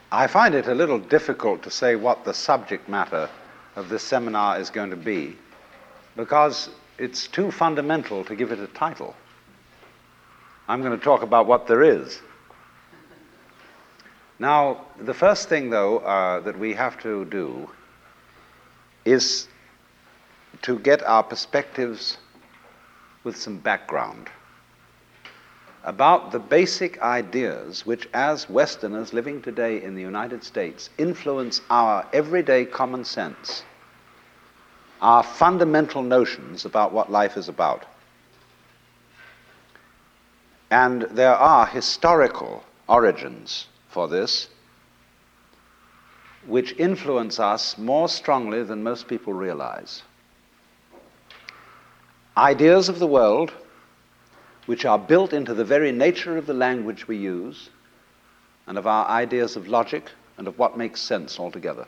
I find it a little difficult to say what the subject matter of this seminar is going to be, because it's too fundamental to give it a title. I'm going to talk about what there is. Now, the first thing, though, that we have to do is to get our perspectives with some background about the basic ideas which, as Westerners living today in the United States, influence our everyday common sense, our fundamental notions about what life is about. And there are historical origins for this which influence us more strongly than most people realize. Ideas of the world which are built into the very nature of the language we use and of our ideas of logic and of what makes sense altogether.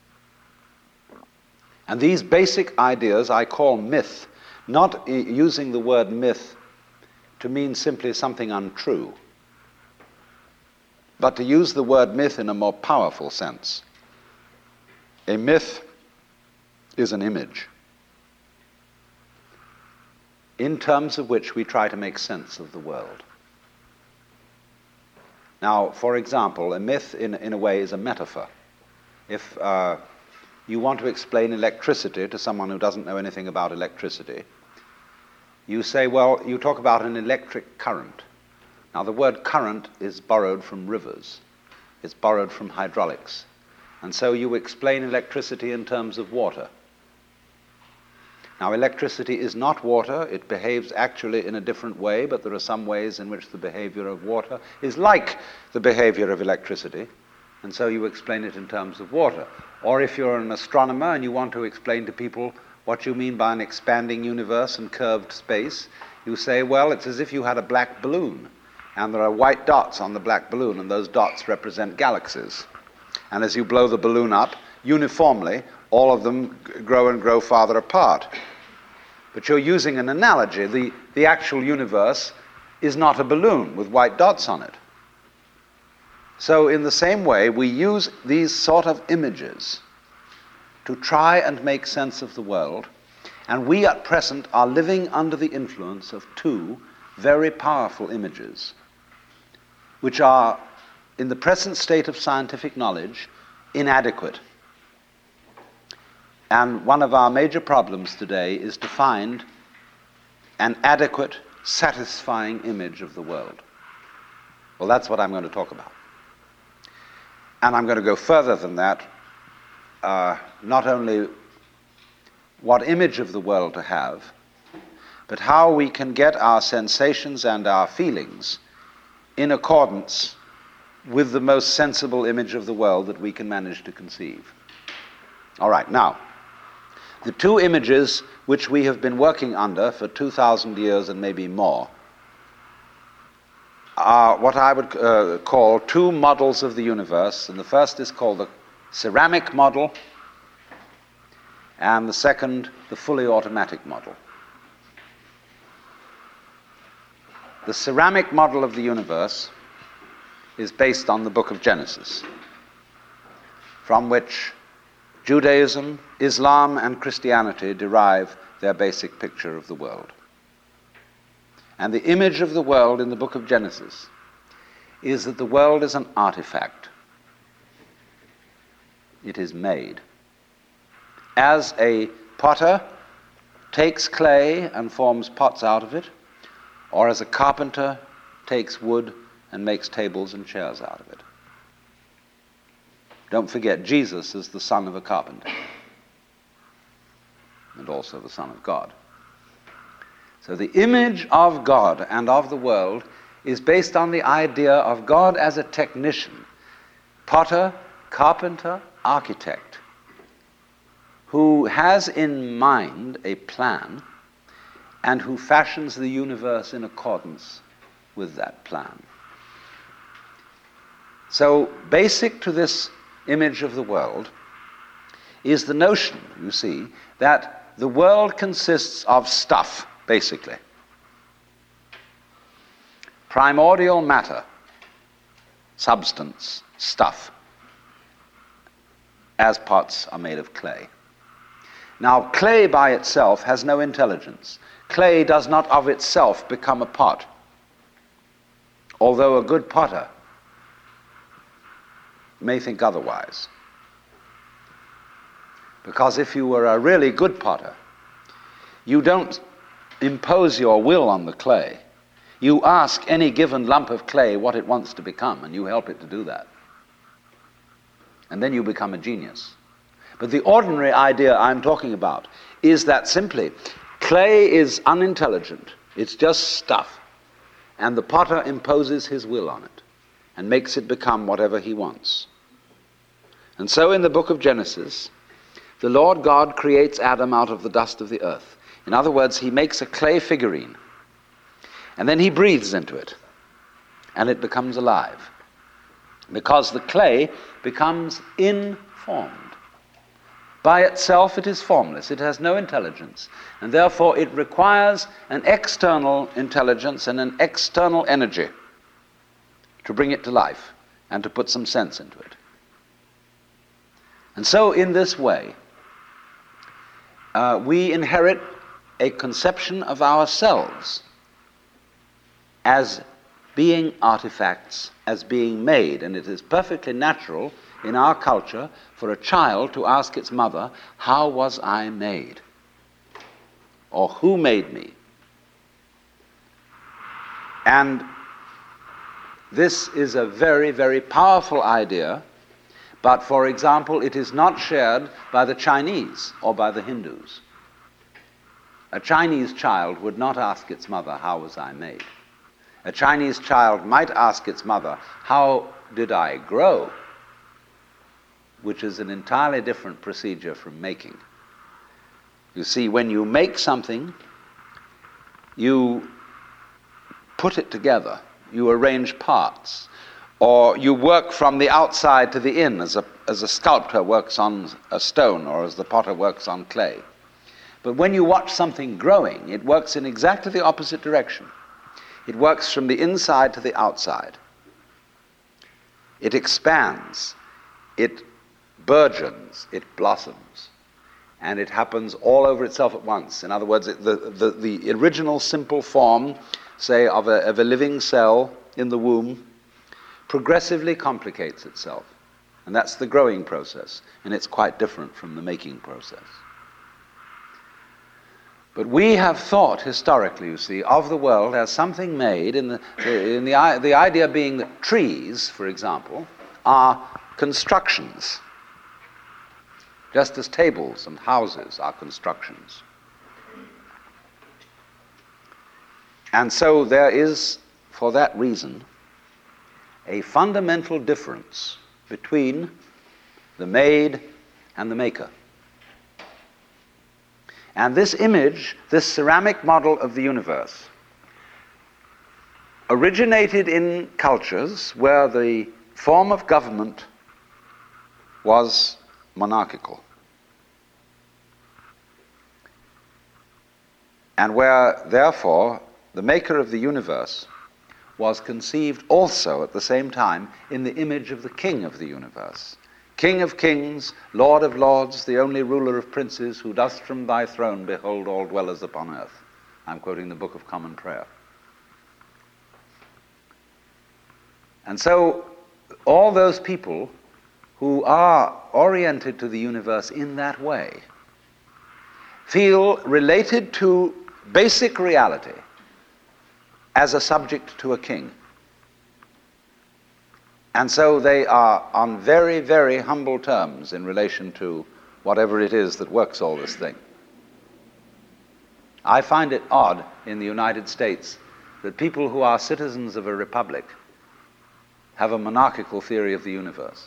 And these basic ideas I call myth, not using the word myth to mean simply something untrue, but to use the word myth in a more powerful sense. A myth is an image in terms of which we try to make sense of the world. Now, for example, a myth in a way is a metaphor. If you want to explain electricity to someone who doesn't know anything about electricity, you say, well, you talk about an electric current. Now, the word current is borrowed from rivers. It's borrowed from hydraulics. And so you explain electricity in terms of water. Now, electricity is not water. It behaves actually in a different way, but there are some ways in which the behavior of water is like the behavior of electricity, and so you explain it in terms of water. Or if you're an astronomer and you want to explain to people what you mean by an expanding universe and curved space, you say, well, it's as if you had a black balloon, and there are white dots on the black balloon, and those dots represent galaxies. And as you blow the balloon up, uniformly, all of them grow and grow farther apart. But you're using an analogy. The actual universe is not a balloon with white dots on it. So in the same way, we use these sort of images to try and make sense of the world, and we at present are living under the influence of two very powerful images, which are, in the present state of scientific knowledge, inadequate. And one of our major problems today is to find an adequate, satisfying image of the world. Well, that's what I'm going to talk about. And I'm going to go further than that, not only what image of the world to have, but how we can get our sensations and our feelings in accordance with the most sensible image of the world that we can manage to conceive. All right, now, the two images which we have been working under for 2,000 years and maybe more are what I would call two models of the universe, and the first is called the ceramic model, and the second, the fully automatic model. The ceramic model of the universe is based on the book of Genesis, from which Judaism, Islam, and Christianity derive their basic picture of the world. And the image of the world in the book of Genesis is that the world is an artifact. It is made. As a potter takes clay and forms pots out of it, or as a carpenter takes wood and makes tables and chairs out of it. Don't forget, Jesus is the son of a carpenter and also the Son of God. So the image of God and of the world is based on the idea of God as a technician, potter, carpenter, architect, who has in mind a plan and who fashions the universe in accordance with that plan. So basic to this image of the world is the notion, you see, that the world consists of stuff, basically. Primordial matter, substance, stuff. as pots are made of clay. Now, clay by itself has no intelligence. Clay does not of itself become a pot, although a good potter may think otherwise. Because if you were a really good potter, you don't impose your will on the clay. You ask any given lump of clay what it wants to become, and you help it to do that. And then you become a genius. But the ordinary idea I'm talking about is that simply clay is unintelligent. It's just stuff. And the potter imposes his will on it and makes it become whatever he wants. And so in the book of Genesis, the Lord God creates Adam out of the dust of the earth. In other words, he makes a clay figurine, and then he breathes into it, and it becomes alive. Because the clay becomes informed. By itself it is formless, it has no intelligence, and therefore it requires an external intelligence and an external energy to bring it to life and to put some sense into it. And so in this way, we inherit a conception of ourselves as being artifacts, as being made, and it is perfectly natural in our culture for a child to ask its mother, how was I made? Or who made me? And this is a very, very powerful idea, but for example, it is not shared by the Chinese or by the Hindus. A Chinese child would not ask its mother, how was I made? A Chinese child might ask its mother, how did I grow? Which is an entirely different procedure from making. You see, when you make something, you put it together, you arrange parts, or you work from the outside to the in, as a sculptor works on a stone, or as the potter works on clay. But when you watch something growing, it works in exactly the opposite direction. It works from the inside to the outside. It expands, it burgeons, it blossoms, and it happens all over itself at once. In other words, the original simple form, say, of a living cell in the womb, progressively complicates itself. And that's the growing process, and it's quite different from the making process. But we have thought historically, you see, of the world as something made, the idea being that trees, for example, are constructions, just as tables and houses are constructions. And so there is, for that reason, a fundamental difference between the made and the maker. And this image, this ceramic model of the universe, originated in cultures where the form of government was monarchical, and where, therefore, the maker of the universe was conceived also at the same time in the image of the king of the universe. King of kings, Lord of lords, the only ruler of princes, who dost from thy throne behold all dwellers upon earth. I'm quoting the Book of Common Prayer. And so all those people who are oriented to the universe in that way feel related to basic reality as a subject to a king. And so they are on very, very humble terms in relation to whatever it is that works all this thing. I find it odd in the United States that people who are citizens of a republic have a monarchical theory of the universe.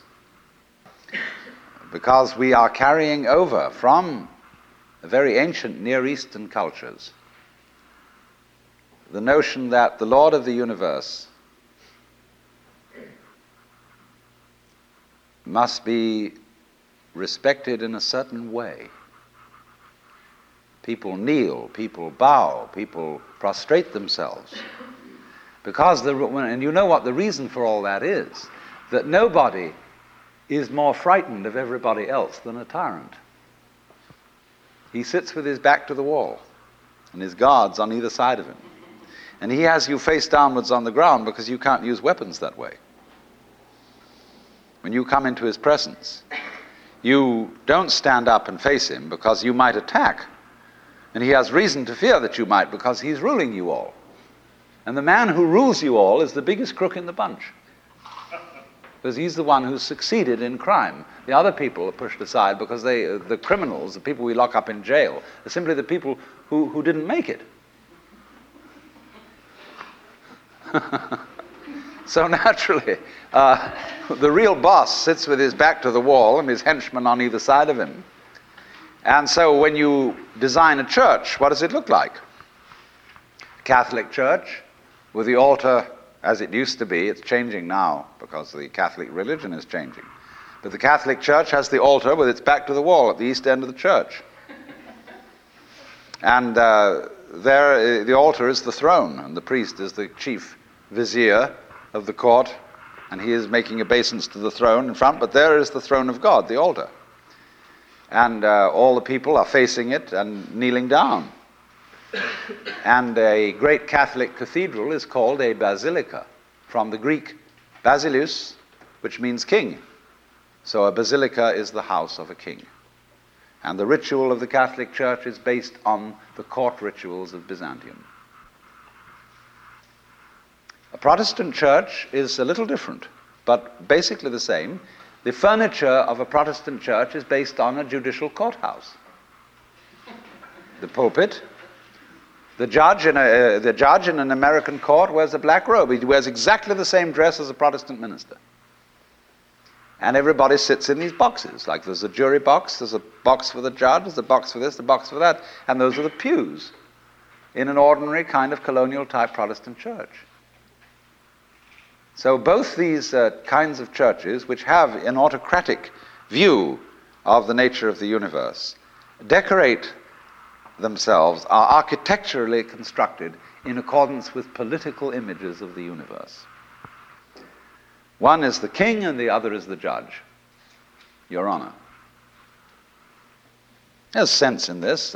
Because we are carrying over from very ancient Near Eastern cultures the notion that the Lord of the universe must be respected in a certain way. People kneel, people bow, people prostrate themselves. Because, and you know what the reason for all that is, that nobody is more frightened of everybody else than a tyrant. He sits with his back to the wall, and his guards on either side of him. And he has you face downwards on the ground because you can't use weapons that way. When you come into his presence, you don't stand up and face him because you might attack. And he has reason to fear that you might because he's ruling you all. And the man who rules you all is the biggest crook in the bunch. Because he's the one who's succeeded in crime. The other people are pushed aside because the criminals, the people we lock up in jail, are simply the people who didn't make it. So naturally, the real boss sits with his back to the wall and his henchmen on either side of him. And so when you design a church, what does it look like? Catholic church with the altar as it used to be. It's changing now because the Catholic religion is changing. But the Catholic church has the altar with its back to the wall at the east end of the church. And there, the altar is the throne, and the priest is the chief vizier of the court, and he is making obeisance to the throne in front, but there is the throne of God, the altar. And all the people are facing it and kneeling down. And a great Catholic cathedral is called a basilica, from the Greek basileus, which means king. So a basilica is the house of a king. And the ritual of the Catholic Church is based on the court rituals of Byzantium. A Protestant church is a little different, but basically the same. The furniture of a Protestant church is based on a judicial courthouse. The pulpit. The judge in an American court wears a black robe. He wears exactly the same dress as a Protestant minister. And everybody sits in these boxes. Like there's a jury box, there's a box for the judge, there's a box for this, a box for that, and those are the pews in an ordinary kind of colonial-type Protestant church. So both these kinds of churches, which have an autocratic view of the nature of the universe, decorate themselves, are architecturally constructed in accordance with political images of the universe. One is the king and the other is the judge, Your Honor. There's sense in this.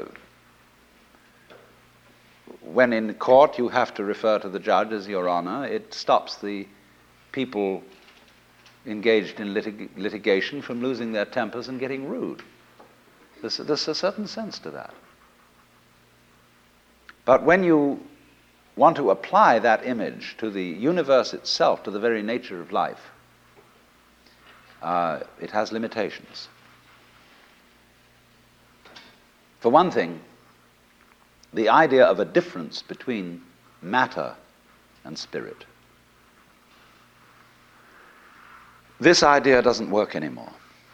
When in court you have to refer to the judge as Your Honor, it stops the people engaged in litigation from losing their tempers and getting rude. There's a certain sense to that. But when you want to apply that image to the universe itself, to the very nature of life, it has limitations. For one thing, the idea of a difference between matter and spirit. This idea doesn't work anymore.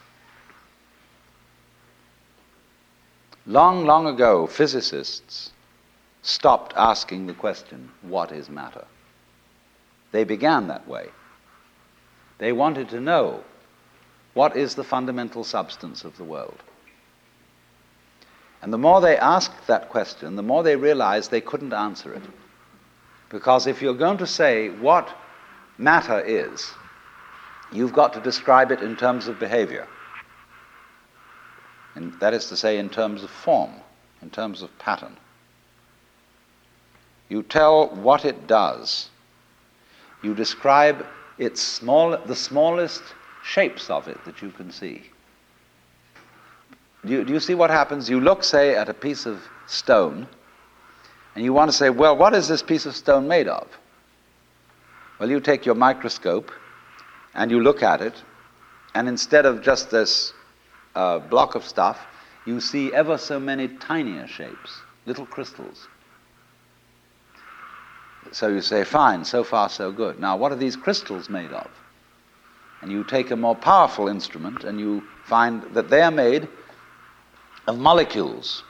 Long, long ago, physicists stopped asking the question, what is matter? They began that way. They wanted to know, what is the fundamental substance of the world? And the more they asked that question, the more they realized they couldn't answer it. Because if you're going to say what matter is, you've got to describe it in terms of behavior. And that is to say, in terms of form, in terms of pattern. You tell what it does. You describe the smallest shapes of it that you can see. Do you see what happens? You look, say, at a piece of stone, and you want to say, well, what is this piece of stone made of? Well, you take your microscope, and you look at it, and instead of just this block of stuff, you see ever so many tinier shapes, little crystals. So you say, fine, so far so good. Now, what are these crystals made of? And you take a more powerful instrument, and you find that they are made of molecules.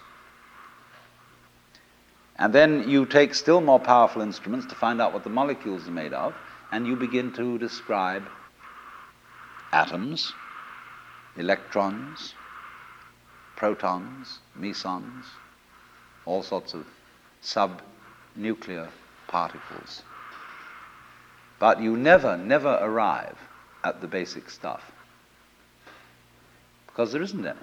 And then you take still more powerful instruments to find out what the molecules are made of, and you begin to describe atoms, electrons, protons, mesons, all sorts of subnuclear particles. But you never arrive at the basic stuff. because there isn't any.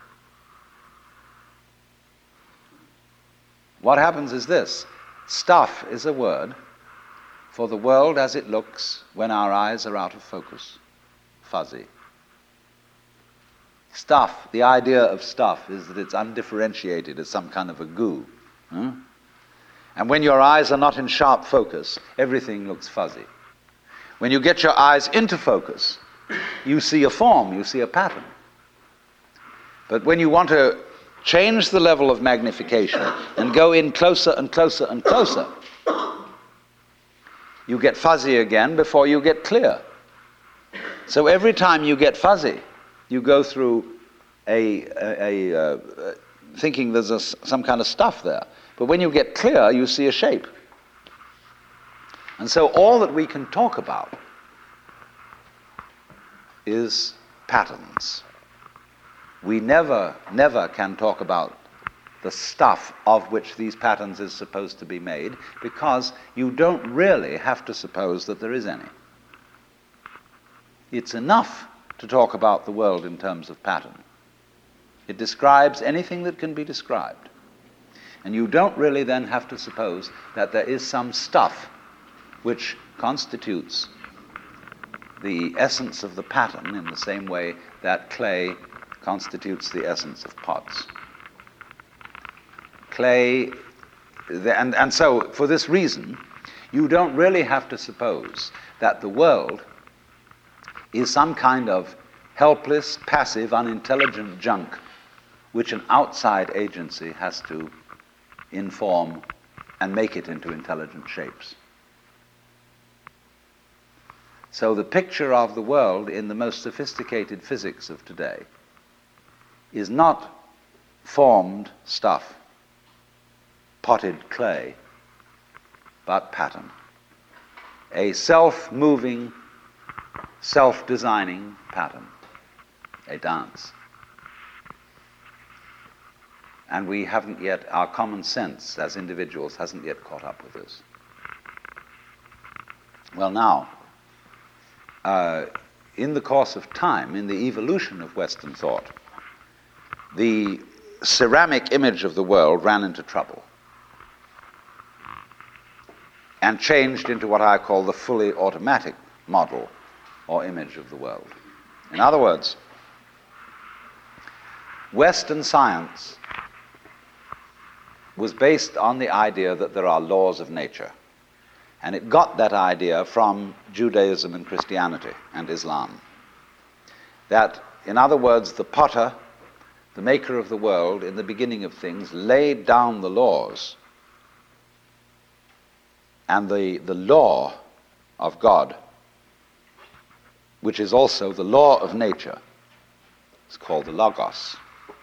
What happens is this: stuff is a word for the world as it looks when our eyes are out of focus, fuzzy. Stuff, the idea of stuff is that it's undifferentiated as some kind of a goo. And when your eyes are not in sharp focus, everything looks fuzzy. When you get your eyes into focus, you see a form, you see a pattern. But when you want to change the level of magnification and go in closer and closer and closer, you get fuzzy again before you get clear. So every time you get fuzzy, you go through thinking there's some kind of stuff there. But when you get clear, you see a shape. And so all that we can talk about is patterns. We never can talk about the stuff of which these patterns is supposed to be made, because you don't really have to suppose that there is any. It's enough to talk about the world in terms of pattern. It describes anything that can be described. And you don't really then have to suppose that there is some stuff which constitutes the essence of the pattern in the same way that clay constitutes the essence of pots. Clay, and so for this reason, you don't really have to suppose that the world is some kind of helpless, passive, unintelligent junk which an outside agency has to inform and make it into intelligent shapes. So the picture of the world in the most sophisticated physics of today is not formed stuff, potted clay, but pattern. A self-moving, self-designing pattern, a dance. And we haven't yet, our common sense as individuals hasn't yet caught up with this. Well, now, in the course of time, in the evolution of Western thought, the ceramic image of the world ran into trouble and changed into what I call the fully automatic model or image of the world. In other words, Western science was based on the idea that there are laws of nature. And it got that idea from Judaism and Christianity and Islam. That, in other words, the potter, the maker of the world, in the beginning of things, laid down the laws. And the law of God, which is also the law of nature, is called the Logos.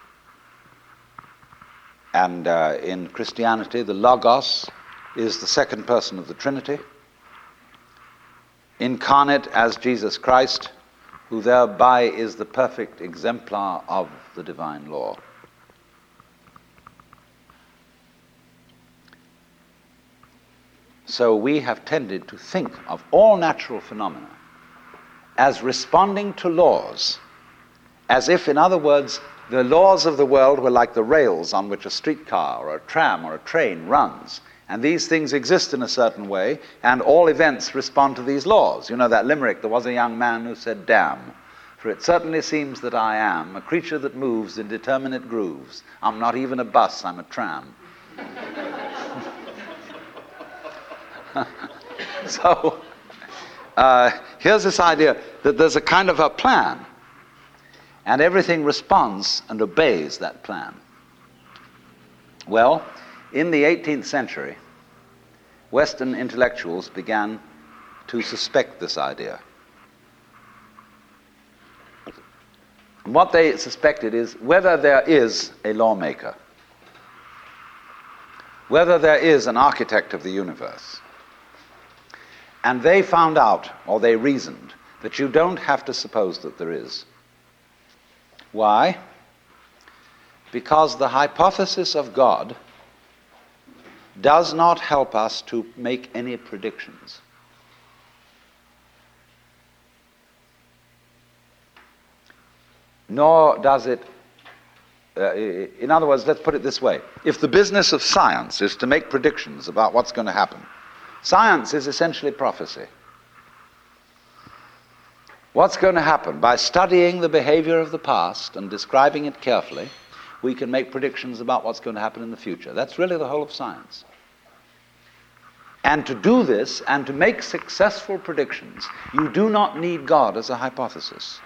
And in Christianity, the Logos is the second person of the Trinity, incarnate as Jesus Christ, who thereby is the perfect exemplar of the divine law. So we have tended to think of all natural phenomena as responding to laws, as if, in other words, the laws of the world were like the rails on which a streetcar or a tram or a train runs. And these things exist in a certain way, and all events respond to these laws. You know that limerick, there was a young man who said, "Damn, for it certainly seems that I am a creature that moves in determinate grooves. I'm not even a bus, I'm a tram." So, here's this idea that there's a kind of a plan, and everything responds and obeys that plan. Well, in the 18th century, Western intellectuals began to suspect this idea. And what they suspected is whether there is a lawmaker, whether there is an architect of the universe. And they found out, or they reasoned, that you don't have to suppose that there is. Why? Because the hypothesis of God does not help us to make any predictions. nor does it, in other words, let's put it this way. If the business of science is to make predictions about what's going to happen, science is essentially prophecy. What's going to happen? By studying the behavior of the past and describing it carefully, we can make predictions about what's going to happen in the future. That's really the whole of science. And to do this, and to make successful predictions, you do not need God as a hypothesis,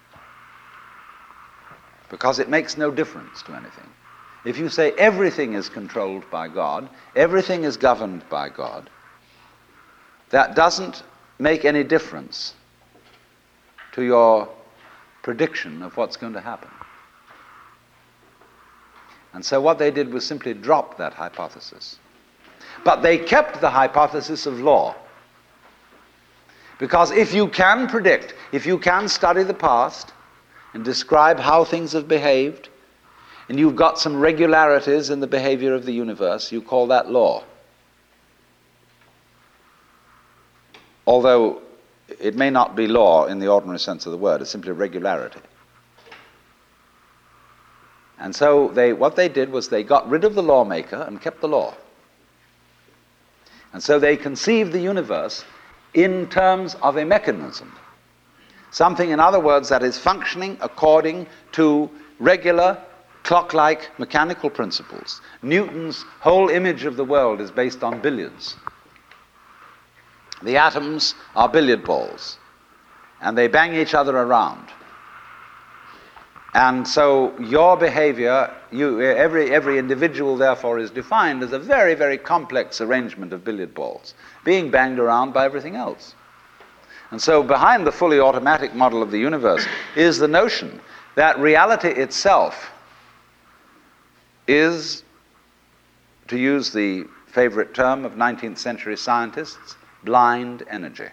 because it makes no difference to anything. If you say everything is controlled by God, everything is governed by God, that doesn't make any difference to your prediction of what's going to happen. And so what they did was simply drop that hypothesis. But they kept the hypothesis of law. Because if you can predict, if you can study the past and describe how things have behaved, and you've got some regularities in the behavior of the universe, you call that law. Although it may not be law in the ordinary sense of the word, it's simply regularity. And so what they did was they got rid of the lawmaker and kept the law. And so they conceived the universe in terms of a mechanism. Something, in other words, that is functioning according to regular, clock-like mechanical principles. Newton's whole image of the world is based on billiards. The atoms are billiard balls, and they bang each other around. And so your behavior, every individual, therefore, is defined as a very, very complex arrangement of billiard balls, being banged around by everything else. And so behind the fully automatic model of the universe is the notion that reality itself is, to use the favorite term of 19th century scientists, blind energy.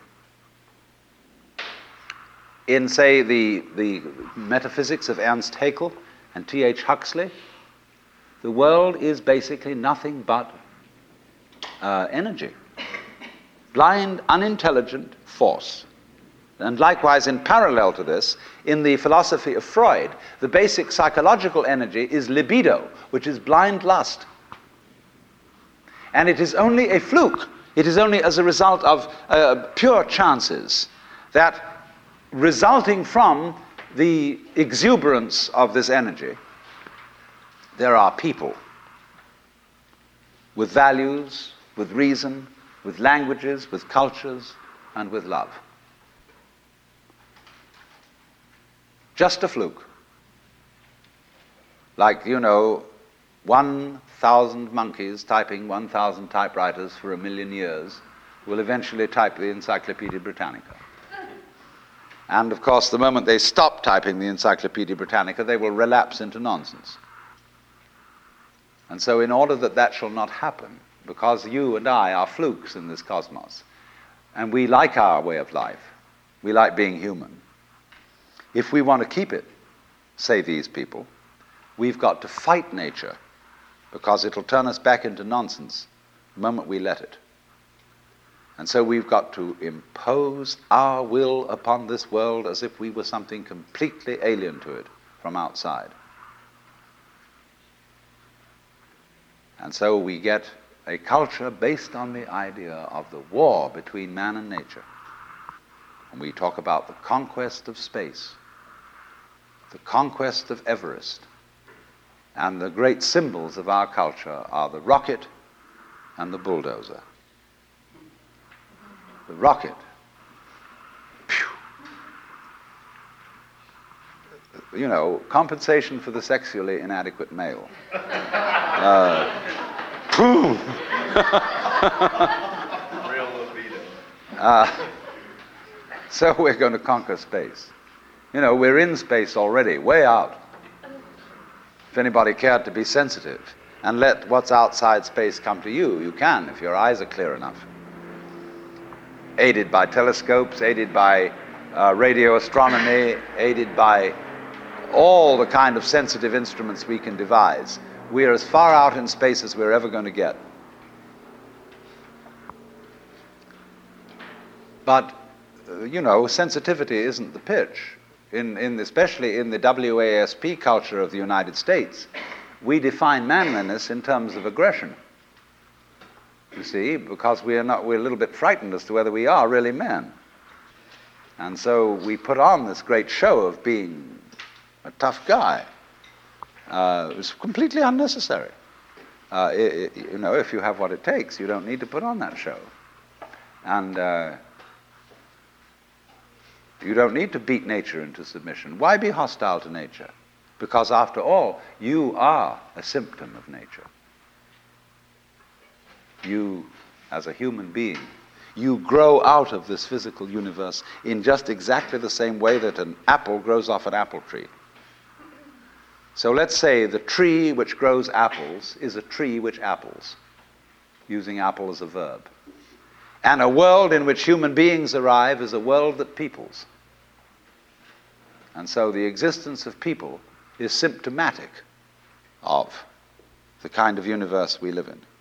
In, say, the metaphysics of Ernst Haeckel and T.H. Huxley, the world is basically nothing but energy. Blind, unintelligent force. And likewise, in parallel to this, in the philosophy of Freud, the basic psychological energy is libido, which is blind lust. And it is only a fluke. It is only as a result of pure chances that, resulting from the exuberance of this energy, there are people with values, with reason, with languages, with cultures, and with love. Just a fluke. Like, 1,000 monkeys typing 1,000 typewriters for 1,000,000 years will eventually type the Encyclopedia Britannica. And of course, the moment they stop typing the Encyclopedia Britannica, they will relapse into nonsense. And so in order that that shall not happen, because you and I are flukes in this cosmos, and we like our way of life, we like being human, if we want to keep it, say these people, we've got to fight nature, because it'll turn us back into nonsense the moment we let it. And so we've got to impose our will upon this world as if we were something completely alien to it from outside. And so we get a culture based on the idea of the war between man and nature. And we talk about the conquest of space, the conquest of Everest. And the great symbols of our culture are the rocket and the bulldozer. The rocket. Compensation for the sexually inadequate male. Real libido. So we're going to conquer space. We're in space already, way out. If anybody cared to be sensitive and let what's outside space come to you, you can, if your eyes are clear enough. Aided by telescopes, aided by radio astronomy, aided by all the kind of sensitive instruments we can devise. We are as far out in space as we're ever going to get. But, sensitivity isn't the pitch. especially in the WASP culture of the United States, we define manliness in terms of aggression. You see, because we're a little bit frightened as to whether we are really men. And so we put on this great show of being a tough guy. It's completely unnecessary. If you have what it takes, you don't need to put on that show. And you don't need to beat nature into submission. Why be hostile to nature? Because after all, you are a symptom of nature. You, as a human being, you grow out of this physical universe in just exactly the same way that an apple grows off an apple tree. So let's say the tree which grows apples is a tree which apples, using apple as a verb. And a world in which human beings arrive is a world that peoples. And so the existence of people is symptomatic of the kind of universe we live in.